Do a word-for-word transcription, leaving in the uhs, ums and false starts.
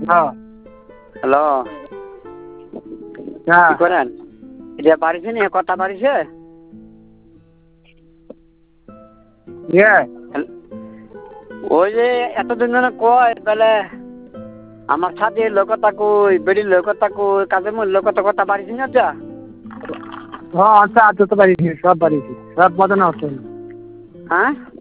হ্যাঁ হ্যালো হ্যাঁ কি করেন এটা পারিছে নি কথা পারিছে ইয়ে ওই যে এতদিন ধরে কয় তাহলে আমার সাথে লোকতা কই বেড়ির লোকতা কই কাজের মূল লোকতা কথা পারিছি না যা হ্যাঁ আচ্ছা আচ্ছা তো পারিছি সব পারিছি সব মজা না হচ্ছে হ্যাঁ